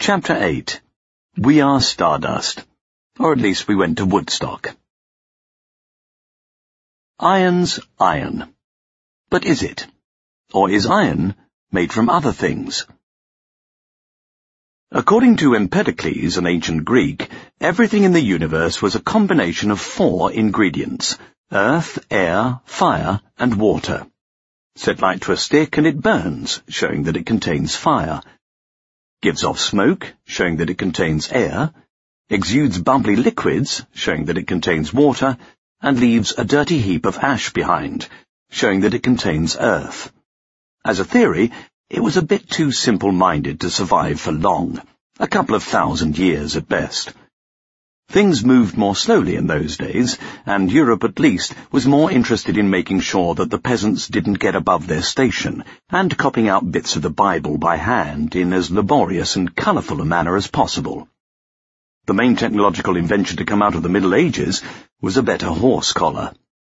Chapter 8. We are Stardust. Or at least we went to Woodstock. Iron's iron. But is it? Or is iron made from other things? According to Empedocles, an ancient Greek, everything in the universe was a combination of 4 ingredients: earth, air, fire, and water. Set light to a stick and it burns, showing that it contains fire. Gives off smoke, showing that it contains air. Exudes bubbly liquids, showing that it contains water, and leaves a dirty heap of ash behind, showing that it contains earth. As a theory, it was a bit too simple-minded to survive for long, a couple of 1,000 years at best. Things moved more slowly in those days, and Europe at least was more interested in making sure that the peasants didn't get above their station, and copying out bits of the Bible by hand in as laborious and colourful a manner as possible. The main technological invention to come out of the Middle Ages was a better horse collar.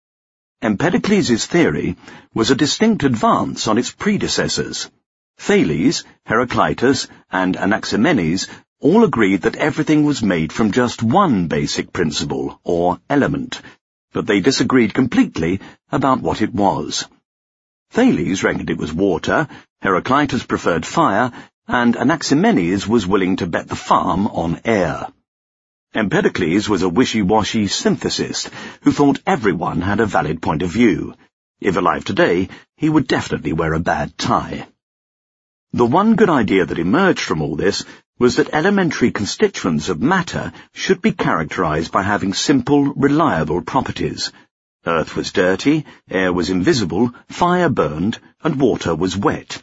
Empedocles' theory was a distinct advance on its predecessors. Thales, Heraclitus, and Anaximenes all agreed that everything was made from just one basic principle, or element, but they disagreed completely about what it was. Thales reckoned it was water, Heraclitus preferred fire, and Anaximenes was willing to bet the farm on air. Empedocles was a wishy-washy synthesist who thought everyone had a valid point of view. If alive today, he would definitely wear a bad tie. The one good idea that emerged from all this was that elementary constituents of matter should be characterized by having simple, reliable properties. Earth was dirty, air was invisible, fire burned, and water was wet.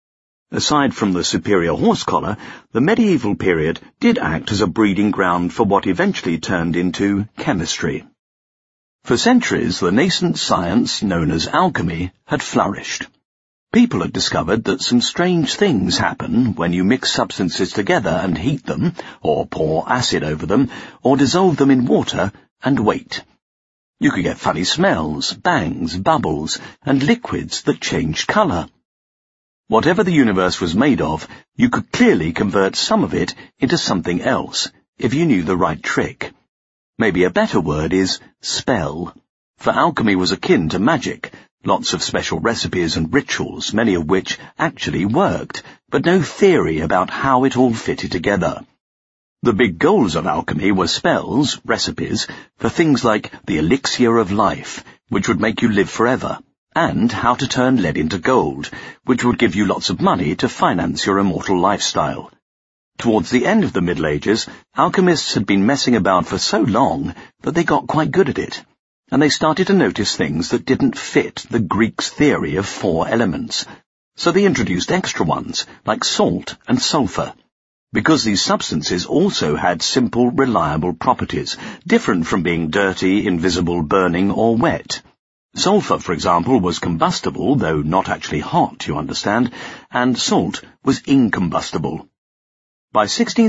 Aside from the superior horse collar, the medieval period did act as a breeding ground for what eventually turned into chemistry. For centuries, the nascent science known as alchemy had flourished. People had discovered that some strange things happen when you mix substances together and heat them, or pour acid over them, or dissolve them in water and wait. You could get funny smells, bangs, bubbles, and liquids that changed colour. Whatever the universe was made of, you could clearly convert some of it into something else, if you knew the right trick. Maybe a better word is spell, for alchemy was akin to magic. Lots of special recipes and rituals, many of which actually worked, but no theory about how it all fitted together. The big goals of alchemy were spells, recipes, for things like the elixir of life, which would make you live forever, and how to turn lead into gold, which would give you lots of money to finance your immortal lifestyle. Towards the end of the Middle Ages, alchemists had been messing about for so long that they got quite good at it, and they started to notice things that didn't fit the Greeks' theory of 4 elements. So they introduced extra ones, like salt and sulfur, because these substances also had simple, reliable properties, different from being dirty, invisible, burning, or wet. Sulfur, for example, was combustible, though not actually hot, you understand, and salt was incombustible. By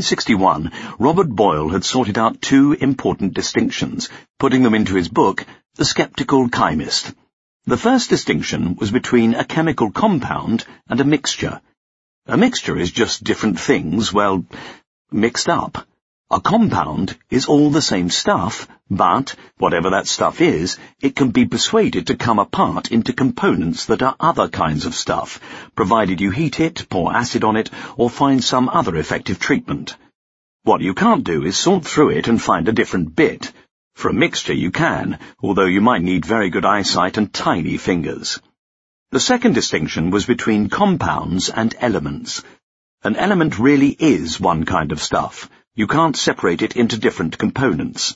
1661, Robert Boyle had sorted out 2 important distinctions, putting them into his book, The Skeptical Chymist. The first distinction was between a chemical compound and a mixture. A mixture is just different things, well, mixed up. A compound is all the same stuff, but, whatever that stuff is, it can be persuaded to come apart into components that are other kinds of stuff, provided you heat it, pour acid on it, or find some other effective treatment. What you can't do is sort through it and find a different bit. For a mixture you can, although you might need very good eyesight and tiny fingers. The second distinction was between compounds and elements. An element really is one kind of stuff. You can't separate it into different components.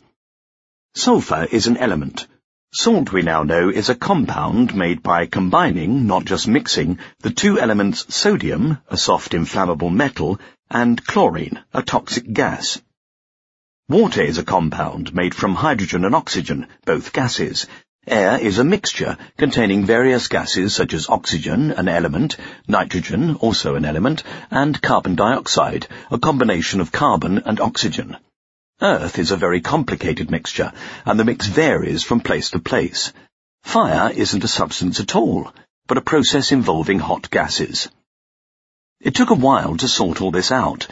Sulfur is an element. Salt, we now know, is a compound made by combining, not just mixing, the 2 elements sodium, a soft inflammable metal, and chlorine, a toxic gas. Water is a compound made from hydrogen and oxygen, both gases. Air is a mixture containing various gases such as oxygen, an element, nitrogen, also an element, and carbon dioxide, a combination of carbon and oxygen. Earth is a very complicated mixture, and the mix varies from place to place. Fire isn't a substance at all, but a process involving hot gases. It took a while to sort all this out,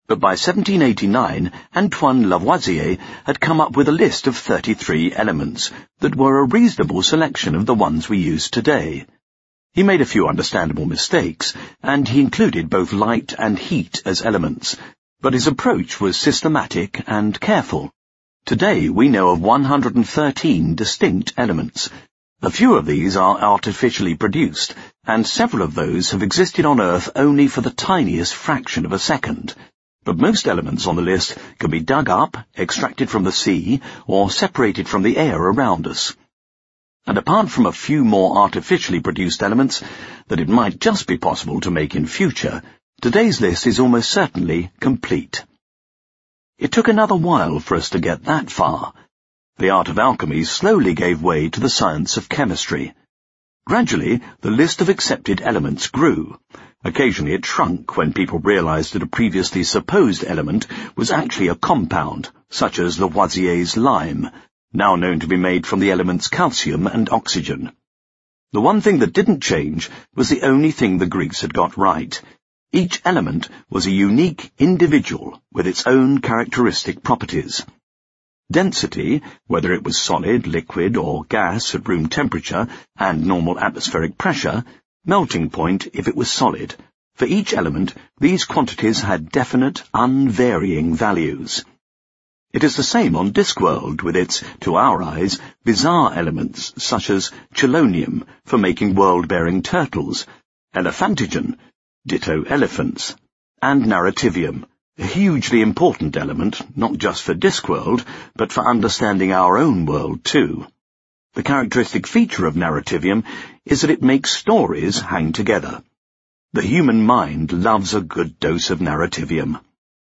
But by 1789, Antoine Lavoisier had come up with a list of 33 elements that were a reasonable selection of the ones we use today. He made a few understandable mistakes, and he included both light and heat as elements, but his approach was systematic and careful. Today we know of 113 distinct elements. A few of these are artificially produced, and several of those have existed on Earth only for the tiniest fraction of a second. But most elements on the list can be dug up, extracted from the sea, or separated from the air around us. And apart from a few more artificially produced elements that it might just be possible to make in future, today's list is almost certainly complete. It took another while for us to get that far. The art of alchemy slowly gave way to the science of chemistry. Gradually, the list of accepted elements grew. Occasionally it shrunk when people realized that a previously supposed element was actually a compound, such as Lavoisier's lime, now known to be made from the elements calcium and oxygen. The one thing that didn't change was the only thing the Greeks had got right. Each element was a unique individual with its own characteristic properties. Density, whether it was solid, liquid, or gas at room temperature and normal atmospheric pressure, melting point if it was solid. For each element, these quantities had definite, unvarying values. It is the same on Discworld with its, to our eyes, bizarre elements such as chelonium for making world-bearing turtles, elephantogen, ditto elephants, and narrativium, a hugely important element not just for Discworld, but for understanding our own world too. The characteristic feature of narrativium is that it makes stories hang together. The human mind loves a good dose of narrativium.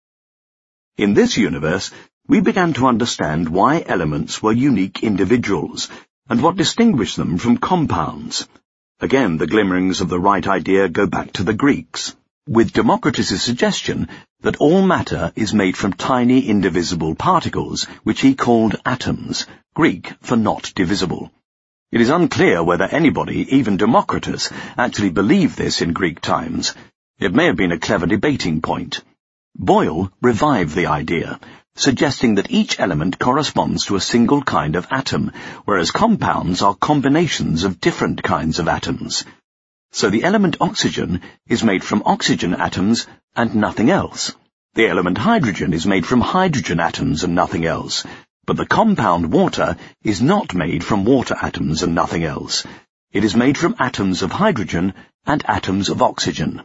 In this universe, we began to understand why elements were unique individuals, and what distinguished them from compounds. Again, the glimmerings of the right idea go back to the Greeks, with Democritus' suggestion that all matter is made from tiny indivisible particles, which he called atoms, Greek for not divisible. It is unclear whether anybody, even Democritus, actually believed this in Greek times. It may have been a clever debating point. Boyle revived the idea, suggesting that each element corresponds to a single kind of atom, whereas compounds are combinations of different kinds of atoms. So the element oxygen is made from oxygen atoms and nothing else. The element hydrogen is made from hydrogen atoms and nothing else. But the compound water is not made from water atoms and nothing else. It is made from atoms of hydrogen and atoms of oxygen.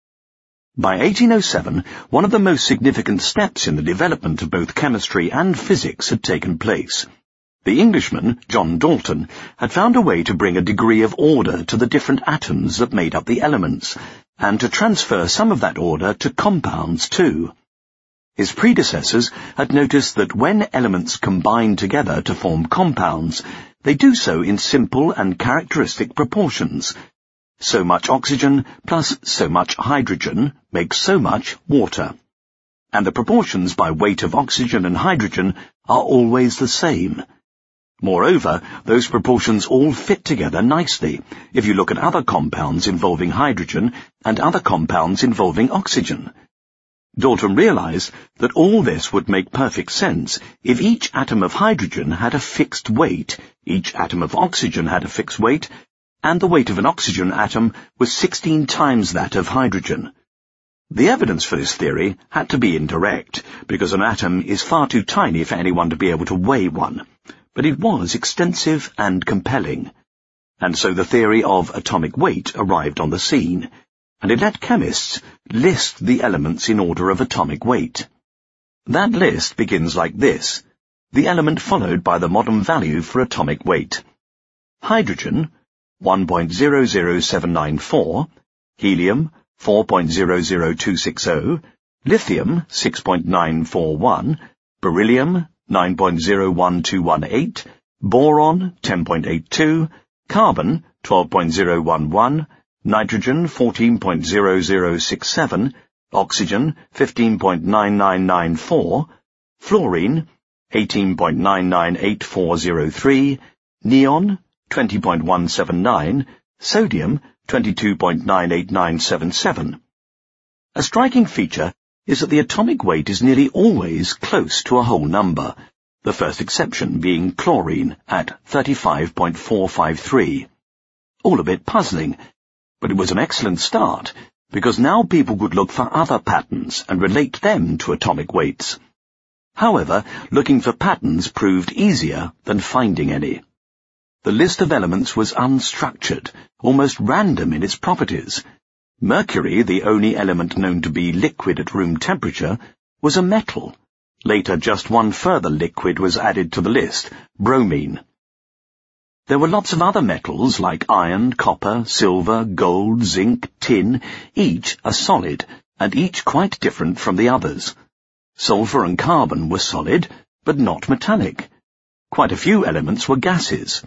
By 1807, one of the most significant steps in the development of both chemistry and physics had taken place. The Englishman, John Dalton, had found a way to bring a degree of order to the different atoms that made up the elements, and to transfer some of that order to compounds too. His predecessors had noticed that when elements combine together to form compounds, they do so in simple and characteristic proportions. So much oxygen plus so much hydrogen makes so much water. And the proportions by weight of oxygen and hydrogen are always the same. Moreover, those proportions all fit together nicely if you look at other compounds involving hydrogen and other compounds involving oxygen. Dalton realized that all this would make perfect sense if each atom of hydrogen had a fixed weight, each atom of oxygen had a fixed weight, and the weight of an oxygen atom was 16 times that of hydrogen. The evidence for this theory had to be indirect, because an atom is far too tiny for anyone to be able to weigh one, but it was extensive and compelling. And so the theory of atomic weight arrived on the scene, and it let chemists list the elements in order of atomic weight. That list begins like this, the element followed by the modern value for atomic weight. Hydrogen, 1.00794, helium, 4.00260, lithium, 6.941, beryllium, 9.01218, boron, 10.82, carbon, 12.011, nitrogen, 14.0067, oxygen, 15.9994, fluorine, 18.998403, neon, 20.179, sodium, 22.98977. A striking feature is that the atomic weight is nearly always close to a whole number, the first exception being chlorine at 35.453. All a bit puzzling, but it was an excellent start, because now people could look for other patterns and relate them to atomic weights. However, looking for patterns proved easier than finding any. The list of elements was unstructured, almost random in its properties. Mercury, the only element known to be liquid at room temperature, was a metal. Later, just one further liquid was added to the list, bromine. There were lots of other metals like iron, copper, silver, gold, zinc, tin, each a solid, and each quite different from the others. Sulfur and carbon were solid, but not metallic. Quite a few elements were gases.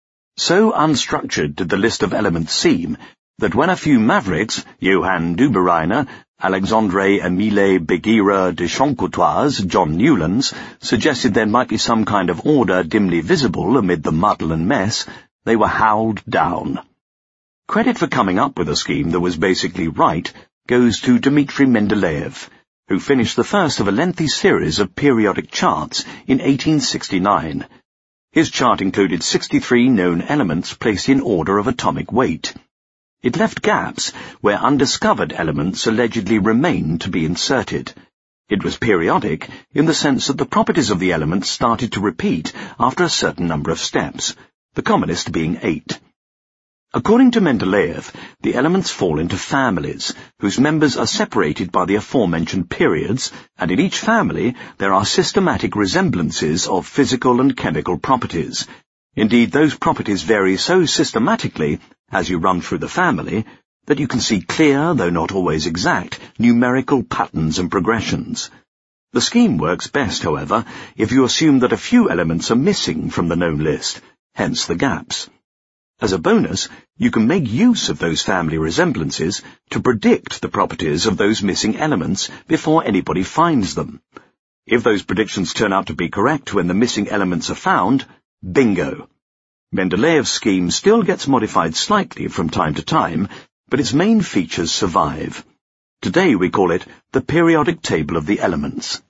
So unstructured did the list of elements seem that when a few mavericks, Johann Duberreiner, Alexandre Emile Beguira de Champcourtois, John Newlands, suggested there might be some kind of order dimly visible amid the muddle and mess, they were howled down. Credit for coming up with a scheme that was basically right goes to Dmitri Mendeleev, who finished the first of a lengthy series of periodic charts in 1869. His chart included 63 known elements placed in order of atomic weight. It left gaps where undiscovered elements allegedly remained to be inserted. It was periodic in the sense that the properties of the elements started to repeat after a certain number of steps, the commonest being 8. According to Mendeleev, the elements fall into families, whose members are separated by the aforementioned periods, and in each family there are systematic resemblances of physical and chemical properties. Indeed, those properties vary so systematically, as you run through the family, that you can see clear, though not always exact, numerical patterns and progressions. The scheme works best, however, if you assume that a few elements are missing from the known list, hence the gaps. As a bonus, you can make use of those family resemblances to predict the properties of those missing elements before anybody finds them. If those predictions turn out to be correct when the missing elements are found, bingo! Mendeleev's scheme still gets modified slightly from time to time, but its main features survive. Today we call it the periodic table of the elements.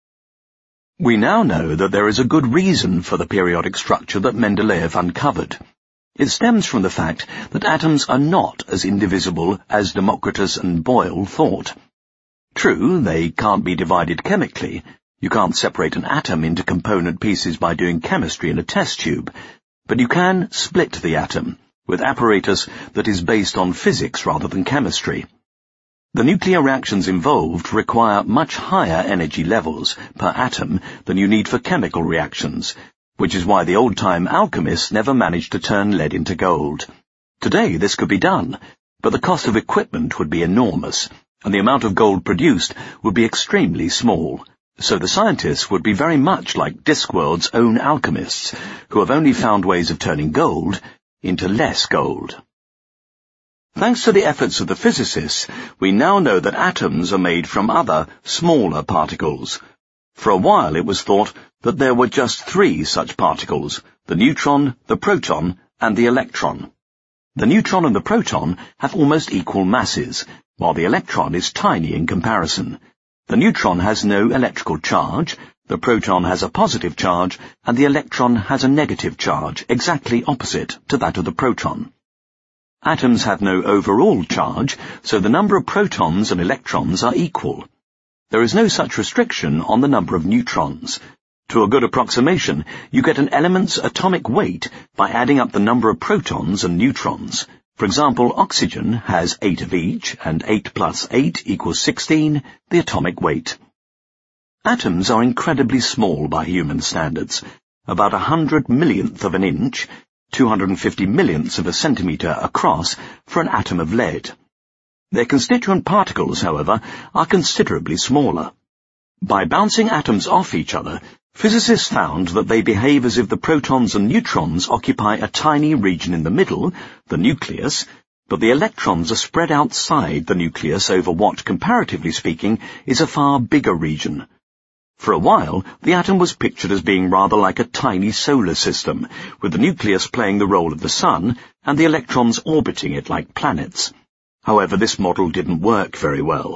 We now know that there is a good reason for the periodic structure that Mendeleev uncovered. It stems from the fact that atoms are not as indivisible as Democritus and Boyle thought. True, they can't be divided chemically. You can't separate an atom into component pieces by doing chemistry in a test tube, but you can split the atom with apparatus that is based on physics rather than chemistry. The nuclear reactions involved require much higher energy levels per atom than you need for chemical reactions, which is why the old-time alchemists never managed to turn lead into gold. Today this could be done, but the cost of equipment would be enormous, and the amount of gold produced would be extremely small. So the scientists would be very much like Discworld's own alchemists, who have only found ways of turning gold into less gold. Thanks to the efforts of the physicists, we now know that atoms are made from other, smaller particles. For a while it was thought that there were just 3 such particles, the neutron, the proton, and the electron. The neutron and the proton have almost equal masses, while the electron is tiny in comparison. The neutron has no electrical charge, the proton has a positive charge, and the electron has a negative charge, exactly opposite to that of the proton. Atoms have no overall charge, so the number of protons and electrons are equal. There is no such restriction on the number of neutrons. To a good approximation, you get an element's atomic weight by adding up the number of protons and neutrons. For example, oxygen has 8 of each, and 8 plus 8 equals 16, the atomic weight. Atoms are incredibly small by human standards, about 100 millionth of an inch, 250 millionths of a centimetre across for an atom of lead. Their constituent particles, however, are considerably smaller. By bouncing atoms off each other, physicists found that they behave as if the protons and neutrons occupy a tiny region in the middle, the nucleus, but the electrons are spread outside the nucleus over what, comparatively speaking, is a far bigger region. For a while, the atom was pictured as being rather like a tiny solar system, with the nucleus playing the role of the sun and the electrons orbiting it like planets. However, this model didn't work very well.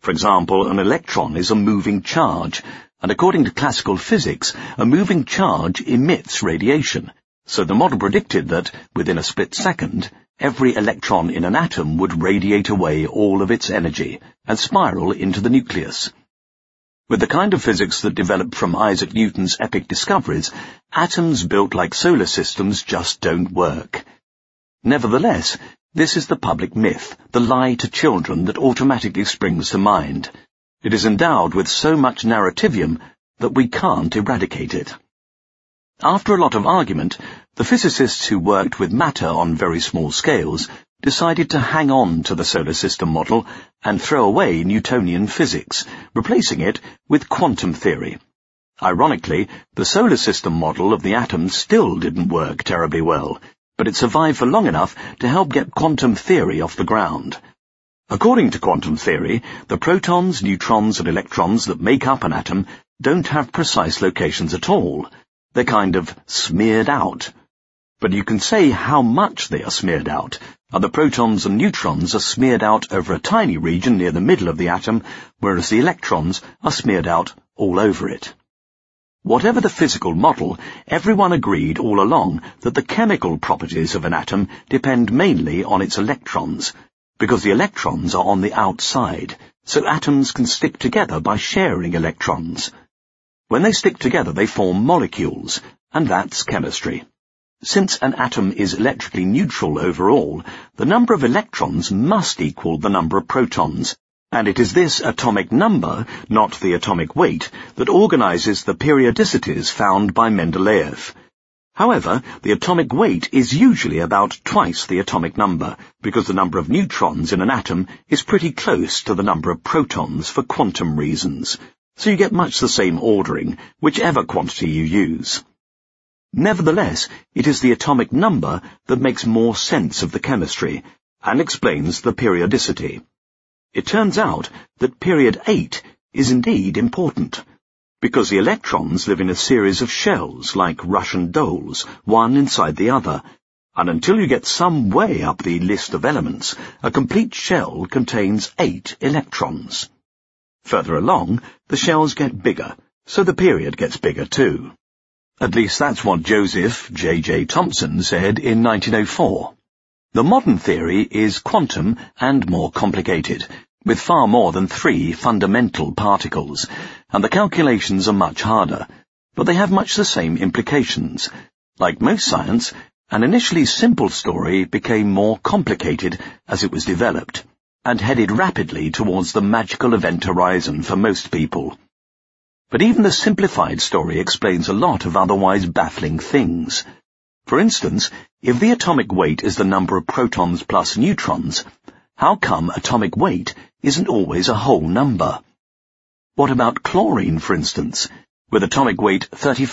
For example, an electron is a moving charge, and according to classical physics, a moving charge emits radiation. So the model predicted that, within a split second, every electron in an atom would radiate away all of its energy and spiral into the nucleus. With the kind of physics that developed from Isaac Newton's epic discoveries, atoms built like solar systems just don't work. Nevertheless, this is the public myth, the lie to children that automatically springs to mind. It is endowed with so much narrativium that we can't eradicate it. After a lot of argument, the physicists who worked with matter on very small scales decided to hang on to the solar system model and throw away Newtonian physics, replacing it with quantum theory. Ironically, the solar system model of the atom still didn't work terribly well, but it survived for long enough to help get quantum theory off the ground. According to quantum theory, the protons, neutrons and electrons that make up an atom don't have precise locations at all. They're kind of smeared out. But you can say how much they are smeared out, and the protons and neutrons are smeared out over a tiny region near the middle of the atom, whereas the electrons are smeared out all over it. Whatever the physical model, everyone agreed all along that the chemical properties of an atom depend mainly on its electrons, because the electrons are on the outside, so atoms can stick together by sharing electrons. When they stick together, they form molecules, and that's chemistry. Since an atom is electrically neutral overall, the number of electrons must equal the number of protons, and it is this atomic number, not the atomic weight, that organizes the periodicities found by Mendeleev. However, the atomic weight is usually about twice the atomic number, because the number of neutrons in an atom is pretty close to the number of protons for quantum reasons, so you get much the same ordering, whichever quantity you use. Nevertheless, it is the atomic number that makes more sense of the chemistry, and explains the periodicity. It turns out that period 8 is indeed important, because the electrons live in a series of shells like Russian dolls, one inside the other, and until you get some way up the list of elements, a complete shell contains 8 electrons. Further along, the shells get bigger, so the period gets bigger too. At least that's what Joseph J.J. Thomson said in 1904. The modern theory is quantum and more complicated, with far more than 3 fundamental particles, and the calculations are much harder, but they have much the same implications. Like most science, an initially simple story became more complicated as it was developed, and headed rapidly towards the magical event horizon for most people. But even the simplified story explains a lot of otherwise baffling things. For instance, if the atomic weight is the number of protons plus neutrons, how come atomic weight isn't always a whole number? What about chlorine, for instance, with atomic weight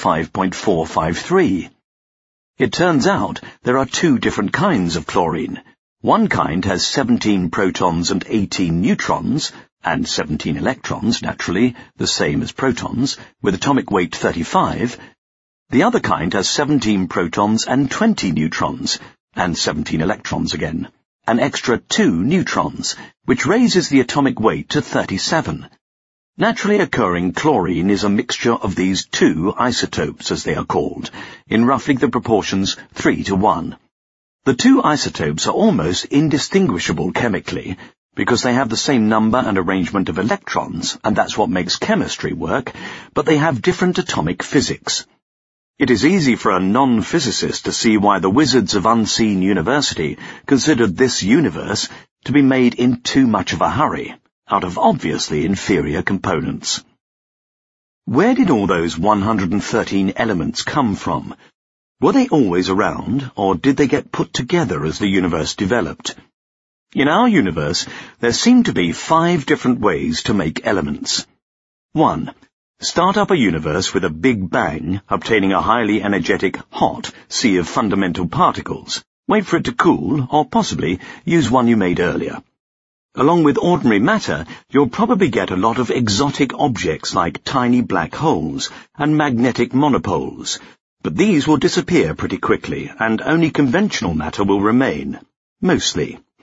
35.453? It turns out there are 2 different kinds of chlorine. One kind has 17 protons and 18 neutrons, and 17 electrons, naturally, the same as protons, with atomic weight 35. The other kind has 17 protons and 20 neutrons, and 17 electrons again, an extra 2 neutrons, which raises the atomic weight to 37. Naturally occurring chlorine is a mixture of these 2 isotopes, as they are called, in roughly the proportions 3:1. The 2 isotopes are almost indistinguishable chemically, because they have the same number and arrangement of electrons, and that's what makes chemistry work, but they have different atomic physics. It is easy for a non-physicist to see why the wizards of Unseen University considered this universe to be made in too much of a hurry, out of obviously inferior components. Where did all those 113 elements come from? Were they always around, or did they get put together as the universe developed? In our universe, there seem to be 5 different ways to make elements. 1. Start up a universe with a big bang, obtaining a highly energetic, hot sea of fundamental particles. Wait for it to cool, or possibly use one you made earlier. Along with ordinary matter, you'll probably get a lot of exotic objects like tiny black holes and magnetic monopoles, but these will disappear pretty quickly, and only conventional matter will remain. Mostly.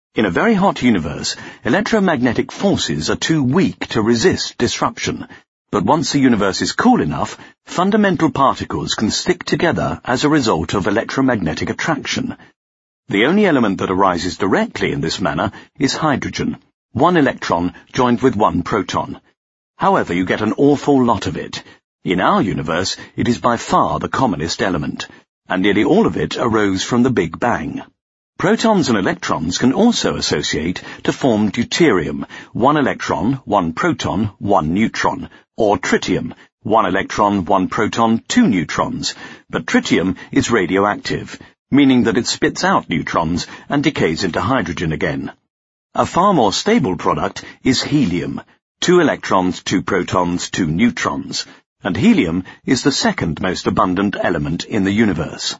In a very hot universe, electromagnetic forces are too weak to resist disruption. But once the universe is cool enough, fundamental particles can stick together as a result of electromagnetic attraction. The only element that arises directly in this manner is hydrogen, one electron joined with one proton. However, you get an awful lot of it. In our universe, it is by far the commonest element, and nearly all of it arose from the Big Bang. Protons and electrons can also associate to form deuterium, one electron, one proton, one neutron, or tritium, one electron, one proton, two neutrons, but tritium is radioactive, meaning that it spits out neutrons and decays into hydrogen again. A far more stable product is helium, two electrons, two protons, two neutrons, and helium is the second most abundant element in the universe.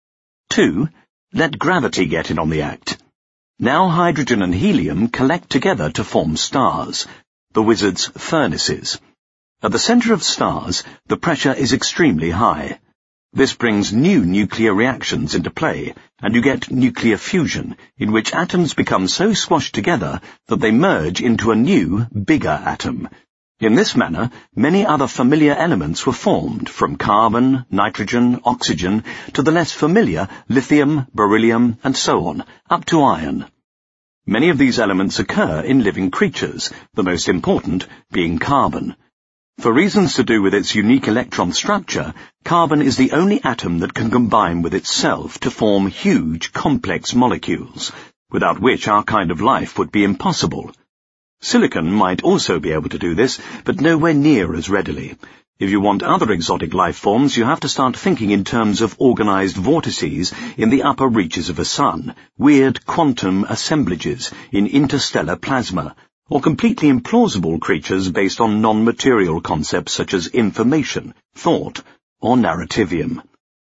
2. Let gravity get in on the act. Now hydrogen and helium collect together to form stars, the wizard's furnaces. At the center of stars, the pressure is extremely high. This brings new nuclear reactions into play, and you get nuclear fusion, in which atoms become so squashed together that they merge into a new, bigger atom. In this manner, many other familiar elements were formed, from carbon, nitrogen, oxygen, to the less familiar lithium, beryllium, and so on, up to iron. Many of these elements occur in living creatures, the most important being carbon. For reasons to do with its unique electron structure, carbon is the only atom that can combine with itself to form huge, complex molecules, without which our kind of life would be impossible. Silicon might also be able to do this, but nowhere near as readily. If you want other exotic life forms, you have to start thinking in terms of organized vortices in the upper reaches of a sun, weird quantum assemblages in interstellar plasma, or completely implausible creatures based on non-material concepts such as information, thought, or narrativium.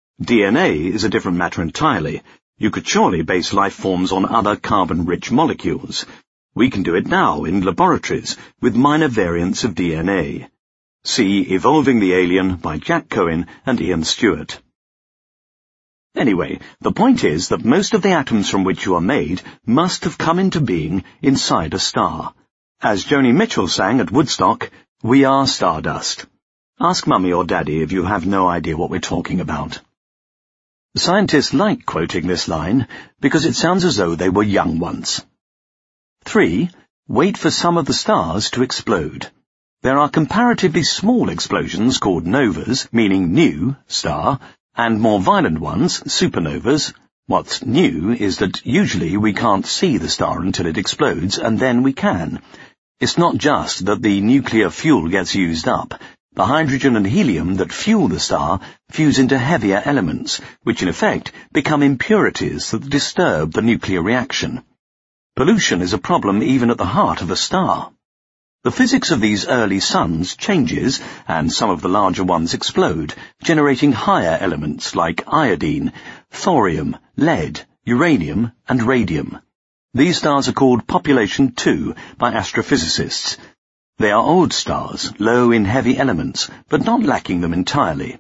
DNA is a different matter entirely. You could surely base life forms on other carbon-rich molecules. We can do it now in laboratories with minor variants of DNA. See Evolving the Alien by Jack Cohen and Ian Stewart. Anyway, the point is that most of the atoms from which you are made must have come into being inside a star. As Joni Mitchell sang at Woodstock, "We are stardust." Ask Mummy or Daddy if you have no idea what we're talking about. Scientists like quoting this line because it sounds as though they were young once. 3. Wait for some of the stars to explode. There are comparatively small explosions called novas, meaning new, star, and more violent ones, supernovas. What's new is that usually we can't see the star until it explodes, and then we can. It's not just that the nuclear fuel gets used up. The hydrogen and helium that fuel the star fuse into heavier elements, which in effect become impurities that disturb the nuclear reaction. Pollution is a problem even at the heart of a star. The physics of these early suns changes, and some of the larger ones explode, generating higher elements like iodine, thorium, lead, uranium, and radium. These stars are called Population 2 by astrophysicists. They are old stars, low in heavy elements, but not lacking them entirely.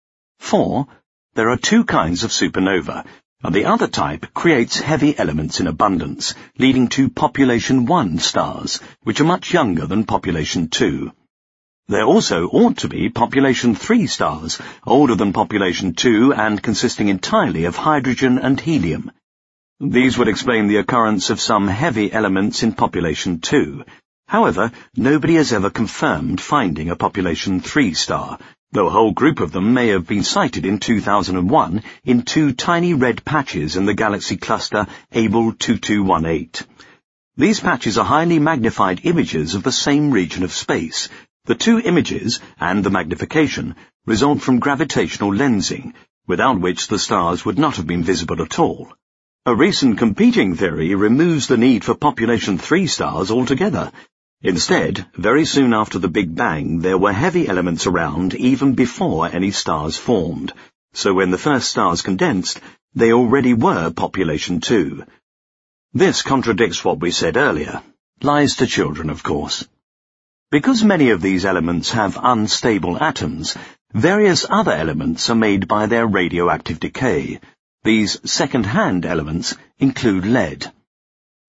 4. There are two kinds of supernova, and the other type creates heavy elements in abundance, leading to Population 1 stars, which are much younger than Population 2. There also ought to be Population 3 stars, older than Population 2 and consisting entirely of hydrogen and helium. These would explain the occurrence of some heavy elements in Population 2. However, nobody has ever confirmed finding a Population 3 star, though a whole group of them may have been sighted in 2001 in two tiny red patches in the galaxy cluster Abell 2218. These patches are highly magnified images of the same region of space. The two images, and the magnification, result from gravitational lensing, without which the stars would not have been visible at all. A recent competing theory removes the need for Population 3 stars altogether. Instead, very soon after the Big Bang, there were heavy elements around even before any stars formed. So when the first stars condensed, they already were Population 2. This contradicts what we said earlier. Lies to children, of course. Because many of these elements have unstable atoms, various other elements are made by their radioactive decay. These second-hand elements include lead.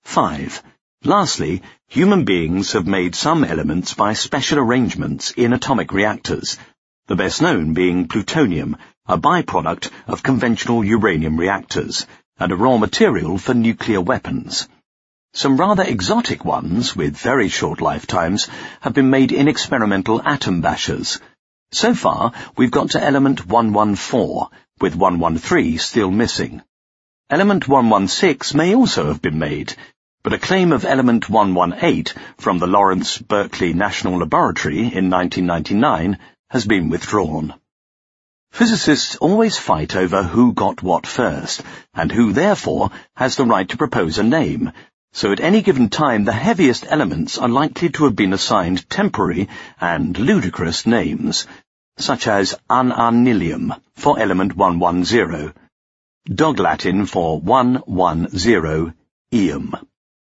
5. Lastly, human beings have made some elements by special arrangements in atomic reactors, the best known being plutonium, a byproduct of conventional uranium reactors, and a raw material for nuclear weapons. Some rather exotic ones, with very short lifetimes, have been made in experimental atom bashers. So far, we've got to element 114, with 113 still missing. Element 116 may also have been made, but a claim of element 118 from the Lawrence Berkeley National Laboratory in 1999 has been withdrawn. Physicists always fight over who got what first, and who therefore has the right to propose a name, so at any given time the heaviest elements are likely to have been assigned temporary and ludicrous names, such as unarnillium for element 110, Dog Latin for 110-eum.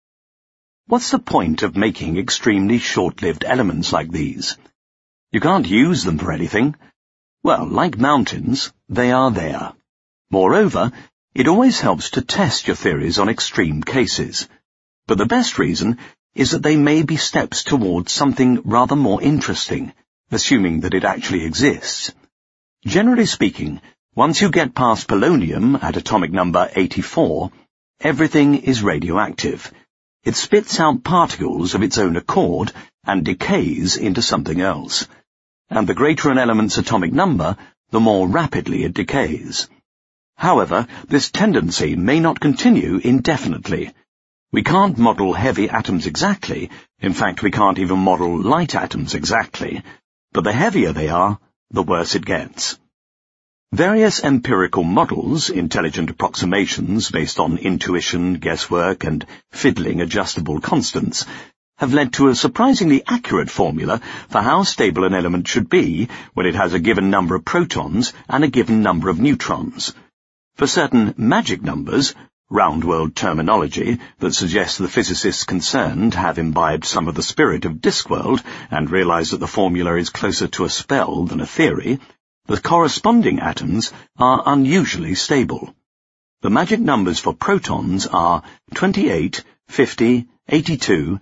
What's the point of making extremely short-lived elements like these? You can't use them for anything. Well, like mountains, they are there. Moreover, it always helps to test your theories on extreme cases. But the best reason is that they may be steps towards something rather more interesting, assuming that it actually exists. Generally speaking, once you get past polonium at atomic number 84, everything is radioactive. It spits out particles of its own accord and decays into something else. And the greater an element's atomic number, the more rapidly it decays. However, this tendency may not continue indefinitely. We can't model heavy atoms exactly, in fact we can't even model light atoms exactly, but the heavier they are, the worse it gets. Various empirical models, intelligent approximations based on intuition, guesswork, and fiddling adjustable constants, have led to a surprisingly accurate formula for how stable an element should be when it has a given number of protons and a given number of neutrons. For certain magic numbers, round-world terminology that suggests the physicists concerned have imbibed some of the spirit of Discworld and realize that the formula is closer to a spell than a theory, the corresponding atoms are unusually stable. The magic numbers for protons are 28, 50, 82,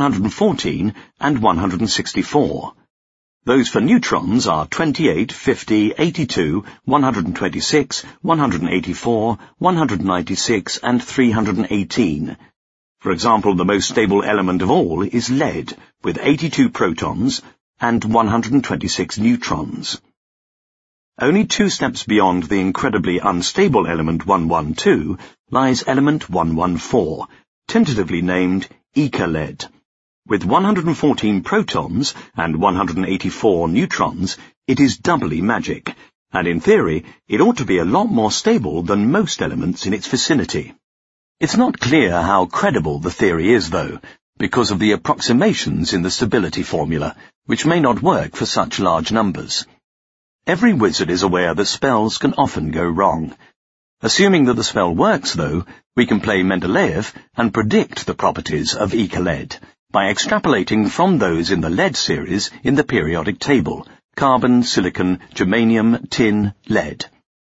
114, and 164. Those for neutrons are 28, 50, 82, 126, 184, 196, and 318. For example, the most stable element of all is lead, with 82 protons and 126 neutrons. Only 2 steps beyond the incredibly unstable element 112 lies element 114, tentatively named Eka-lead. With 114 protons and 184 neutrons, it is doubly magic, and in theory, it ought to be a lot more stable than most elements in its vicinity. It's not clear how credible the theory is, though, because of the approximations in the stability formula, which may not work for such large numbers. Every wizard is aware that spells can often go wrong. Assuming that the spell works, though, we can play Mendeleev and predict the properties of Eka-lead by extrapolating from those in the lead series in the periodic table: carbon, silicon, germanium, tin, lead.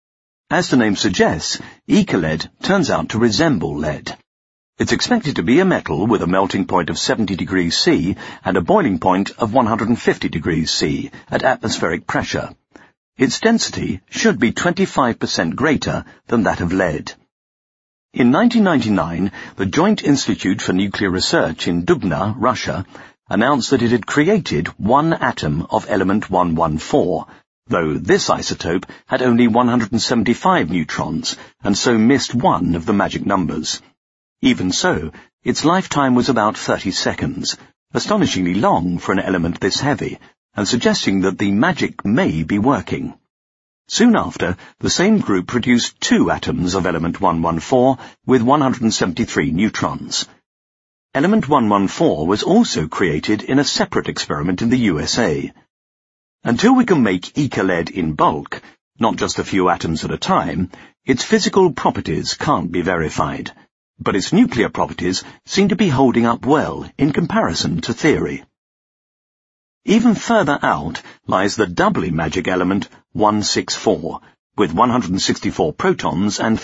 As the name suggests, Eka-lead turns out to resemble lead. It's expected to be a metal with a melting point of 70 degrees C and a boiling point of 150 degrees C at atmospheric pressure. Its density should be 25% greater than that of lead. In 1999, the Joint Institute for Nuclear Research in Dubna, Russia, announced that it had created 1 atom of element 114, though this isotope had only 175 neutrons, and so missed 1 of the magic numbers. Even so, its lifetime was about 30 seconds, astonishingly long for an element this heavy, and suggesting that the magic may be working. Soon after, the same group produced 2 atoms of element 114 with 173 neutrons. Element 114 was also created in a separate experiment in the USA. Until we can make Eka-lead in bulk, not just a few atoms at a time, its physical properties can't be verified, but its nuclear properties seem to be holding up well in comparison to theory. Even further out lies the doubly magic element 164, with 164 protons and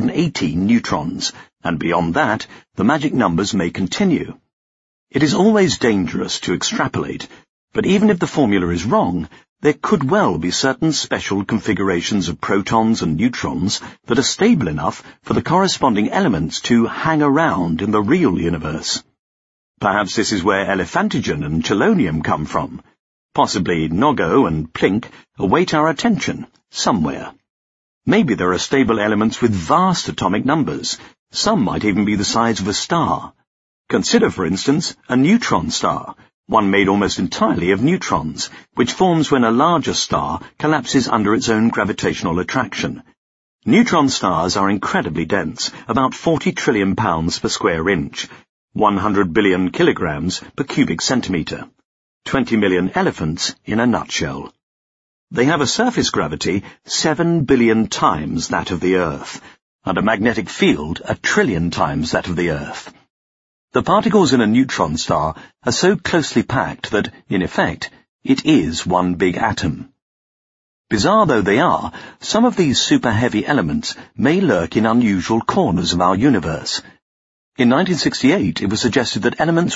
318 neutrons, and beyond that, the magic numbers may continue. It is always dangerous to extrapolate, but even if the formula is wrong, there could well be certain special configurations of protons and neutrons that are stable enough for the corresponding elements to hang around in the real universe. Perhaps this is where elephantogen and chelonium come from. Possibly Noggo and Plink await our attention somewhere. Maybe there are stable elements with vast atomic numbers. Some might even be the size of a star. Consider, for instance, a neutron star, one made almost entirely of neutrons, which forms when a larger star collapses under its own gravitational attraction. Neutron stars are incredibly dense, about 40 trillion pounds per square inch, 100 billion kilograms per cubic centimetre, 20 million elephants in a nutshell. They have a surface gravity 7 billion times that of the Earth, and a magnetic field 1 trillion times that of the Earth. The particles in a neutron star are so closely packed that, in effect, it is one big atom. Bizarre though they are, some of these super-heavy elements may lurk in unusual corners of our universe. In 1968, it was suggested that elements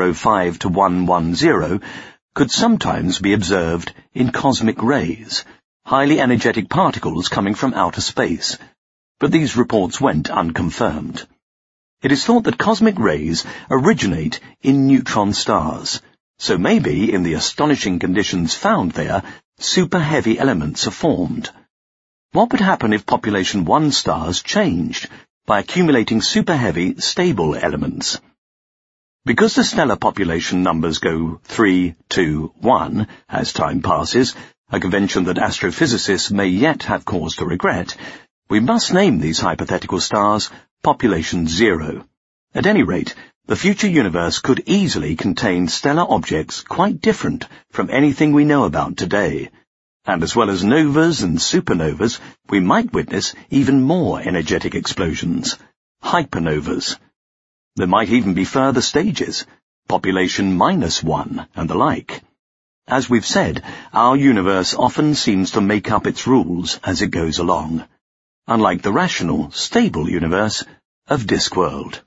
105 to 110 could sometimes be observed in cosmic rays, highly energetic particles coming from outer space, but these reports went unconfirmed. It is thought that cosmic rays originate in neutron stars, so maybe in the astonishing conditions found there, super-heavy elements are formed. What would happen if population 1 stars changed by accumulating super-heavy, stable elements? Because the stellar population numbers go 3, 2, 1 as time passes, a convention that astrophysicists may yet have cause to regret, we must name these hypothetical stars population 0. At any rate, the future universe could easily contain stellar objects quite different from anything we know about today. And as well as novas and supernovas, we might witness even more energetic explosions, hypernovas. There might even be further stages, population -1 and the like. As we've said, our universe often seems to make up its rules as it goes along, unlike the rational, stable universe of Discworld.